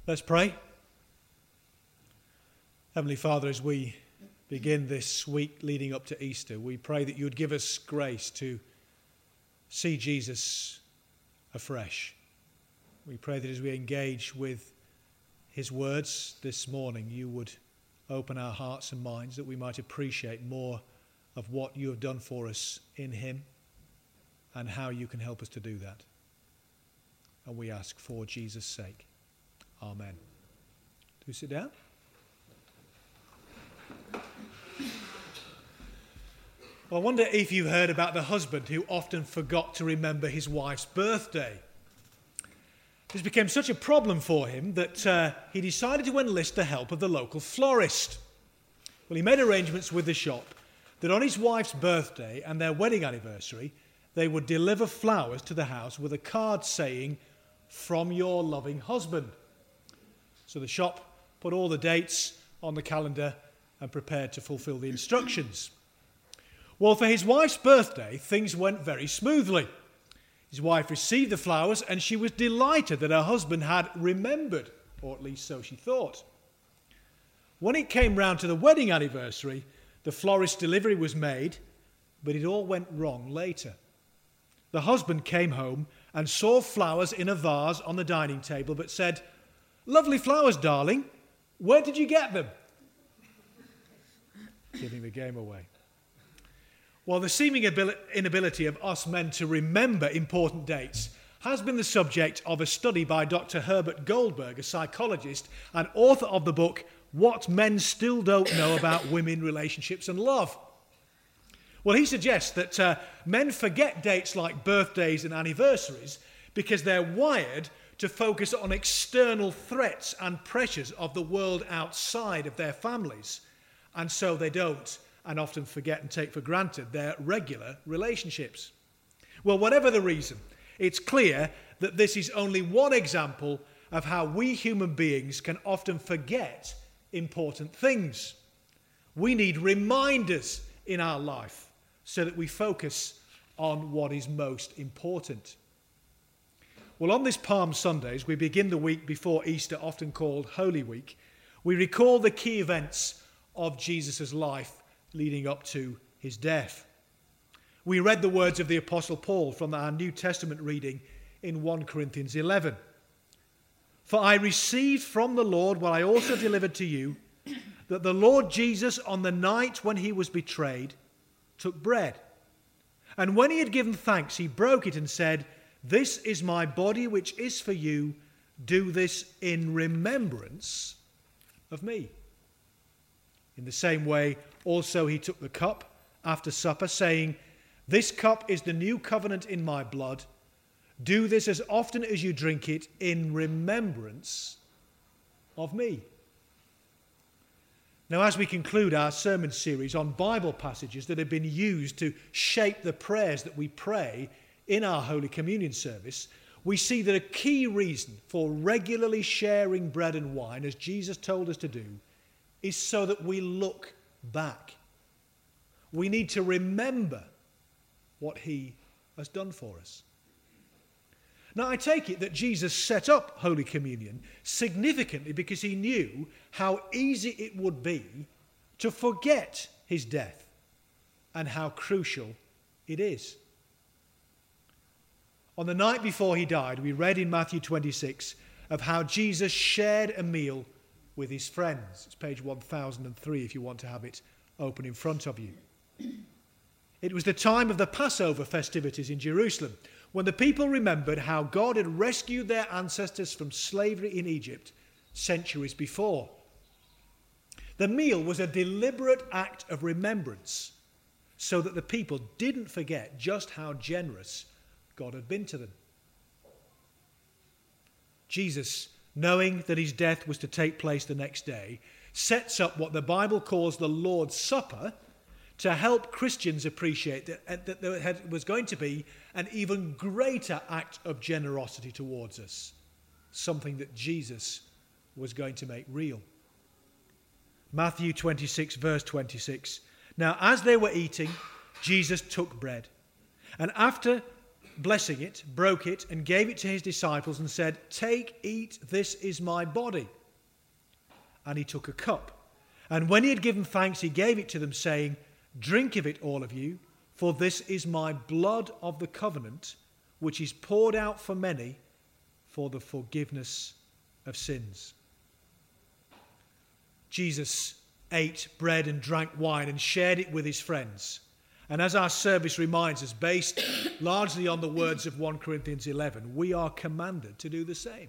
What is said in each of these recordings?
Let's pray. Heavenly Father, as we begin this week leading up to Easter, we pray that you would give us grace to see Jesus afresh. We pray that as we engage with his words this morning, you would open our hearts and minds that we might appreciate more of what you have done for us in him and how you can help us to do that. And we ask for Jesus' sake. Amen. Do sit down. Well, I wonder if you heard about the husband who often forgot to remember his wife's birthday. This became such a problem for him that he decided to enlist the help of the local florist. Well, he made arrangements with the shop that on his wife's birthday and their wedding anniversary, they would deliver flowers to the house with a card saying, "From your loving husband." So the shop put all the dates on the calendar and prepared to fulfill the instructions. Well, for his wife's birthday, things went very smoothly. His wife received the flowers and she was delighted that her husband had remembered, or at least so she thought. When it came round to the wedding anniversary, the florist's delivery was made, but it all went wrong later. The husband came home and saw flowers in a vase on the dining table, but said, "Lovely flowers, darling. Where did you get them?" Giving the game away. Well, the seeming inability of us men to remember important dates has been the subject of a study by Dr. Herbert Goldberg, a psychologist and author of the book, What Men Still Don't Know About Women, Relationships and Love. Well, he suggests that men forget dates like birthdays and anniversaries because they're wired to focus on external threats and pressures of the world outside of their families. And so they don't and often forget and take for granted their regular relationships. Well, whatever the reason, it's clear that this is only one example of how we human beings can often forget important things. We need reminders in our life so that we focus on what is most important. Well, on this Palm Sunday, as we begin the week before Easter, often called Holy Week, we recall the key events of Jesus' life leading up to his death. We read the words of the Apostle Paul from our New Testament reading in 1 Corinthians 11. "For I received from the Lord what I also delivered to you, that the Lord Jesus, on the night when he was betrayed, took bread. And when he had given thanks, he broke it and said, 'This is my body which is for you. Do this in remembrance of me.' In the same way, also he took the cup after supper, saying, 'This cup is the new covenant in my blood. Do this as often as you drink it in remembrance of me.'" Now, as we conclude our sermon series on Bible passages that have been used to shape the prayers that we pray in our Holy Communion service, we see that a key reason for regularly sharing bread and wine, as Jesus told us to do, is so that we look back. We need to remember what he has done for us. Now, I take it that Jesus set up Holy Communion significantly because he knew how easy it would be to forget his death and how crucial it is. On the night before he died, we read in Matthew 26 of how Jesus shared a meal with his friends. It's page 1003 if you want to have it open in front of you. It was the time of the Passover festivities in Jerusalem, when the people remembered how God had rescued their ancestors from slavery in Egypt centuries before. The meal was a deliberate act of remembrance so that the people didn't forget just how generous God had been to them. Jesus, knowing that his death was to take place the next day, sets up what the Bible calls the Lord's Supper to help Christians appreciate that there was going to be an even greater act of generosity towards us, something that Jesus was going to make real. Matthew 26, verse 26. "Now, as they were eating, Jesus took bread, and after blessing it, broke it, and gave it to his disciples and said, "Take, eat, this is my body." And he took a cup. And when he had given thanks, he gave it to them, saying, "Drink of it, all of you, for this is my blood of the covenant, which is poured out for many for the forgiveness of sins." Jesus ate bread and drank wine and shared it with his friends. And as our service reminds us, based largely on the words of 1 Corinthians 11, we are commanded to do the same.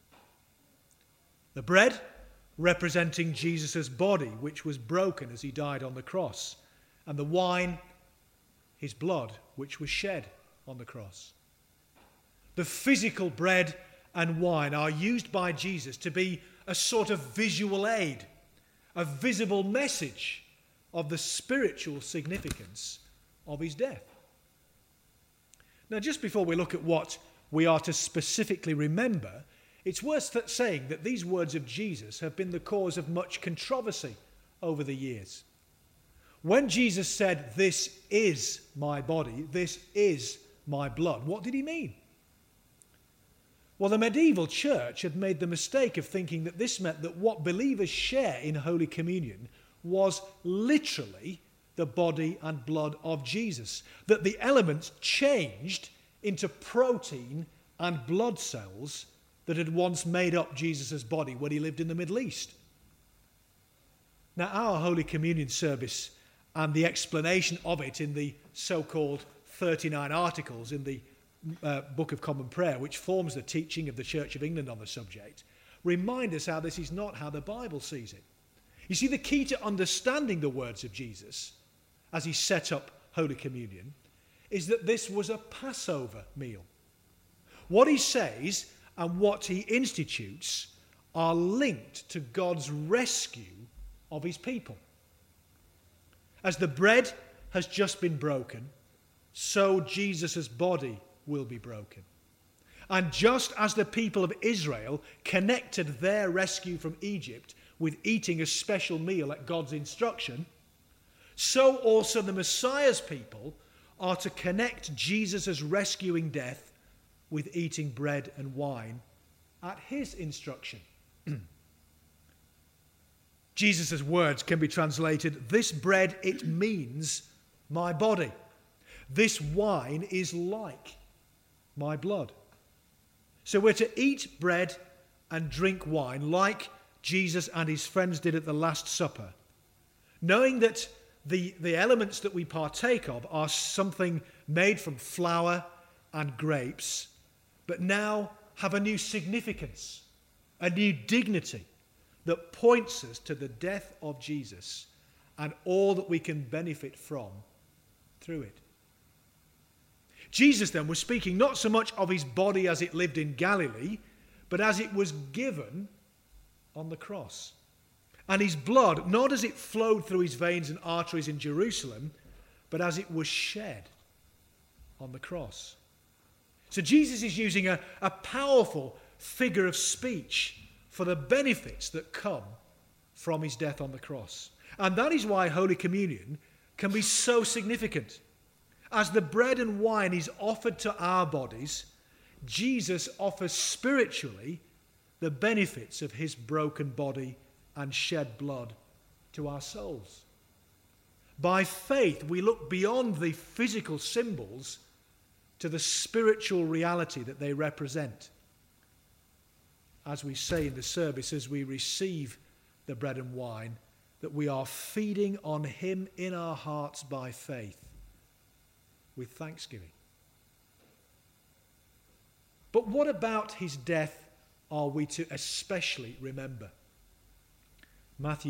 The bread representing Jesus' body, which was broken as he died on the cross, and the wine, his blood, which was shed on the cross. The physical bread and wine are used by Jesus to be a sort of visual aid, a visible message of the spiritual significance of his death. Now, just before we look at what we are to specifically remember, it's worth saying that these words of Jesus have been the cause of much controversy over the years. When Jesus said, "This is my body, this is my blood," what did he mean? Well, the medieval church had made the mistake of thinking that this meant that what believers share in Holy Communion was literally the body and blood of Jesus, that the elements changed into protein and blood cells that had once made up Jesus' body when he lived in the Middle East. Now, our Holy Communion service and the explanation of it in the so-called 39 articles in the Book of Common Prayer, which forms the teaching of the Church of England on the subject, remind us how this is not how the Bible sees it. You see, the key to understanding the words of Jesus as he set up Holy Communion is that this was a Passover meal. What he says and what he institutes are linked to God's rescue of his people. As the bread has just been broken, so Jesus' body will be broken. And just as the people of Israel connected their rescue from Egypt with eating a special meal at God's instruction, so also the Messiah's people are to connect Jesus' rescuing death with eating bread and wine at his instruction. Jesus' words can be translated, "This bread, it means my body. This wine is like my blood." So we're to eat bread and drink wine like Jesus and his friends did at the Last Supper, knowing that the elements that we partake of are something made from flour and grapes, but now have a new significance, a new dignity that points us to the death of Jesus and all that we can benefit from through it. Jesus then was speaking not so much of his body as it lived in Galilee, but as it was given on the cross. And his blood, not as it flowed through his veins and arteries in Jerusalem, but as it was shed on the cross. So Jesus is using a powerful figure of speech for the benefits that come from his death on the cross. And that is why Holy Communion can be so significant. As the bread and wine is offered to our bodies, Jesus offers spiritually the benefits of his broken body and shed blood to our souls. By faith, we look beyond the physical symbols to the spiritual reality that they represent. As we say in the service, as we receive the bread and wine, that we are feeding on him in our hearts by faith with thanksgiving. But what about his death are we to especially remember? Matthew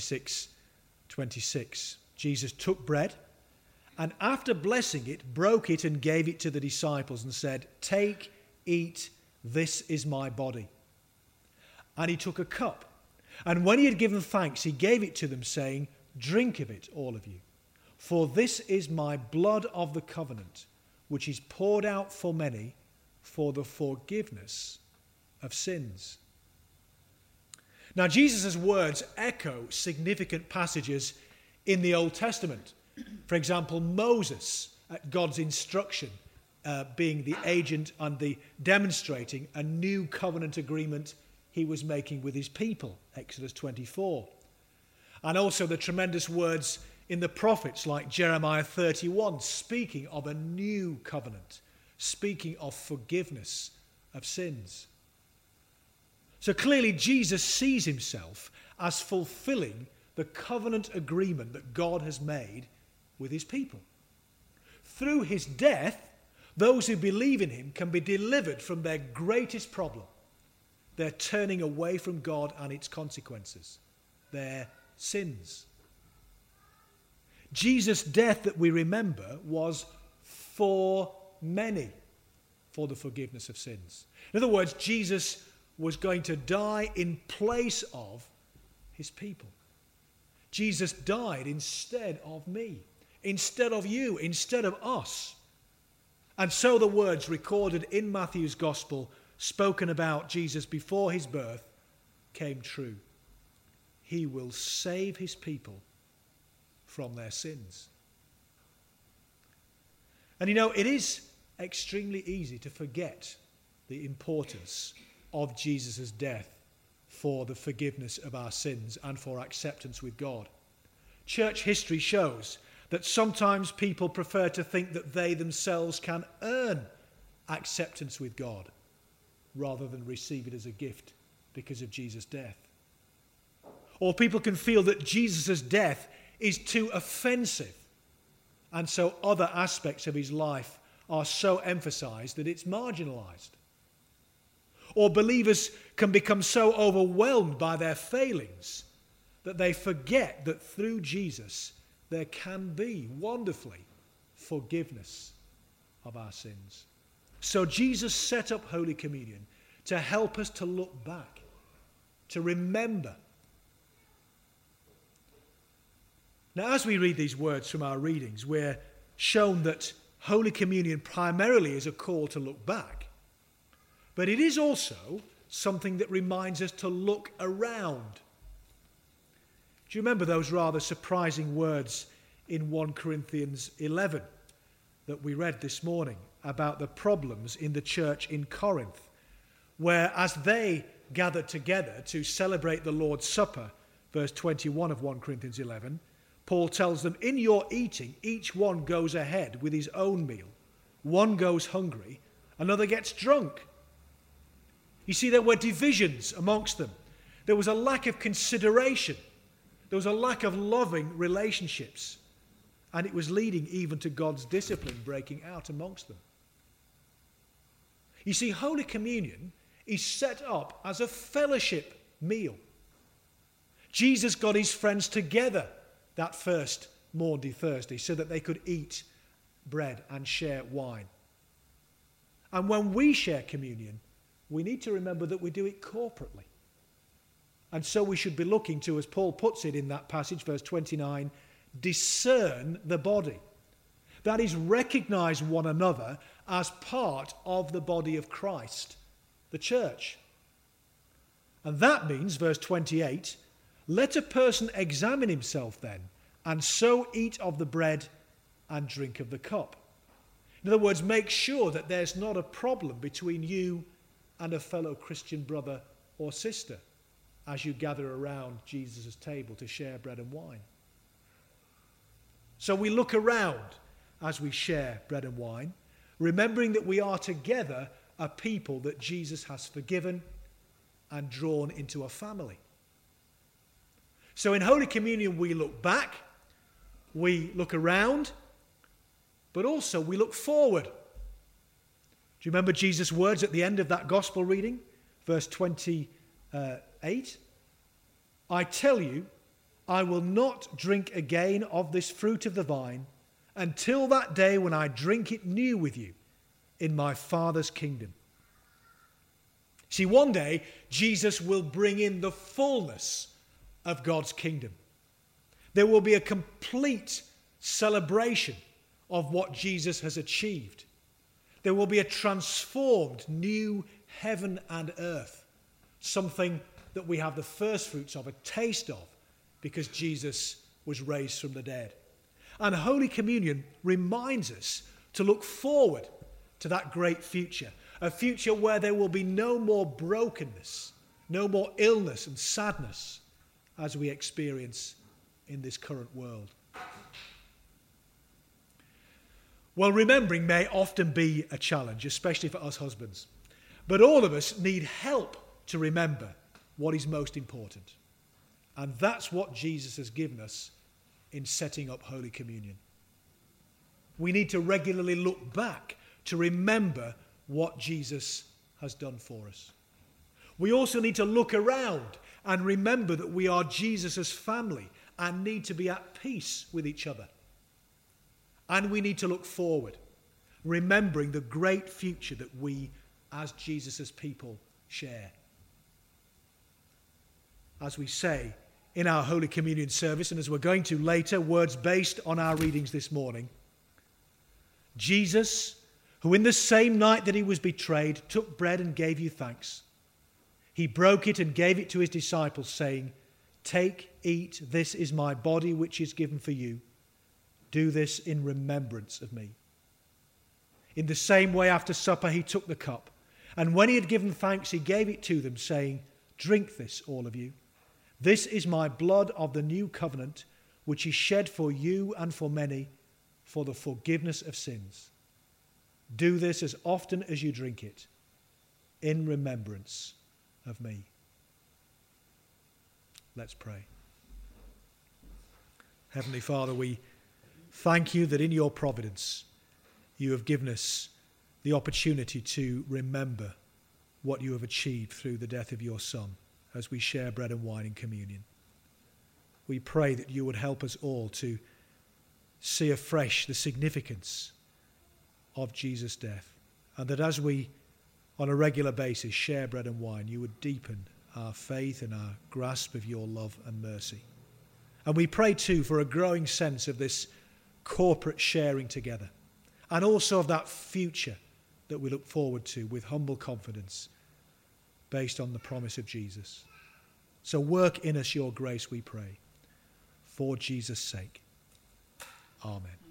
26:26. Jesus took bread and after blessing it, broke it and gave it to the disciples and said, "Take, eat, this is my body." And he took a cup, and when he had given thanks, he gave it to them, saying, "Drink of it, all of you, for this is my blood of the covenant, which is poured out for many for the forgiveness of sins." Now, Jesus' words echo significant passages in the Old Testament. For example, Moses, at God's instruction, being the agent and the demonstrating a new covenant agreement he was making with his people, Exodus 24. And also the tremendous words in the prophets like Jeremiah 31, speaking of a new covenant, speaking of forgiveness of sins. So clearly Jesus sees himself as fulfilling the covenant agreement that God has made with his people. Through his death, those who believe in him can be delivered from their greatest problem, their turning away from God and its consequences, their sins. Jesus' death that we remember was for many, for the forgiveness of sins. In other words, Jesus was going to die in place of his people. Jesus died instead of me, instead of you, instead of us. And so the words recorded in Matthew's Gospel, spoken about Jesus before his birth, came true. He will save his people from their sins. And it is extremely easy to forget the importance of Jesus' death for the forgiveness of our sins and for acceptance with God. Church history shows that sometimes people prefer to think that they themselves can earn acceptance with God rather than receive it as a gift because of Jesus' death. Or people can feel that Jesus' death is too offensive, and so other aspects of his life are so emphasized that it's marginalized. Or believers can become so overwhelmed by their failings that they forget that through Jesus there can be, wonderfully, forgiveness of our sins. So Jesus set up Holy Communion to help us to look back, to remember. Now, as we read these words from our readings, we're shown that Holy Communion primarily is a call to look back, but it is also something that reminds us to look around. Do you remember those rather surprising words in 1 Corinthians 11 that we read this morning about the problems in the church in Corinth, where as they gathered together to celebrate the Lord's Supper, verse 21 of 1 Corinthians 11, Paul tells them, in your eating, each one goes ahead with his own meal. One goes hungry, another gets drunk. You see, there were divisions amongst them. There was a lack of consideration. There was a lack of loving relationships. And it was leading even to God's discipline breaking out amongst them. You see, Holy Communion is set up as a fellowship meal. Jesus got his friends together that first Maundy Thursday so that they could eat bread and share wine. And when we share communion, we need to remember that we do it corporately. And so we should be looking to, as Paul puts it in that passage, verse 29, discern the body. That is, recognize one another as part of the body of Christ, the church. And that means, verse 28, let a person examine himself then, and so eat of the bread and drink of the cup. In other words, make sure that there's not a problem between you and a fellow Christian brother or sister as you gather around Jesus' table to share bread and wine. So we look around as we share bread and wine, remembering that we are together a people that Jesus has forgiven and drawn into a family. So in Holy Communion we look back, we look around, but also we look forward. Do you remember Jesus' words at the end of that gospel reading? Verse 28. I tell you, I will not drink again of this fruit of the vine until that day when I drink it new with you in my Father's kingdom. See, one day Jesus will bring in the fullness of God's kingdom. There will be a complete celebration of what Jesus has achieved. There will be a transformed new heaven and earth, something that we have the first fruits of, a taste of, because Jesus was raised from the dead. And Holy Communion reminds us to look forward to that great future, a future where there will be no more brokenness, no more illness and sadness as we experience in this current world. Well, remembering may often be a challenge, especially for us husbands. But all of us need help to remember what is most important. And that's what Jesus has given us in setting up Holy Communion. We need to regularly look back to remember what Jesus has done for us. We also need to look around and remember that we are Jesus' family and need to be at peace with each other. And we need to look forward, remembering the great future that we, as Jesus' people, share. As we say in our Holy Communion service, and as we're going to later, words based on our readings this morning, Jesus, who in the same night that he was betrayed, took bread and gave you thanks. He broke it and gave it to his disciples, saying, "Take, eat, this is my body which is given for you. Do this in remembrance of me." In the same way, after supper, he took the cup, and when he had given thanks, he gave it to them, saying, "Drink this, all of you. This is my blood of the new covenant, which is shed for you and for many for the forgiveness of sins. Do this as often as you drink it, in remembrance of me." Let's pray. Heavenly Father, we thank you that in your providence you have given us the opportunity to remember what you have achieved through the death of your Son as we share bread and wine in communion. We pray that you would help us all to see afresh the significance of Jesus' death, and that as we on a regular basis share bread and wine, you would deepen our faith and our grasp of your love and mercy. And we pray too for a growing sense of this corporate sharing together, and also of that future that we look forward to with humble confidence based on the promise of Jesus. So work in us your grace, we pray, for Jesus' sake. Amen.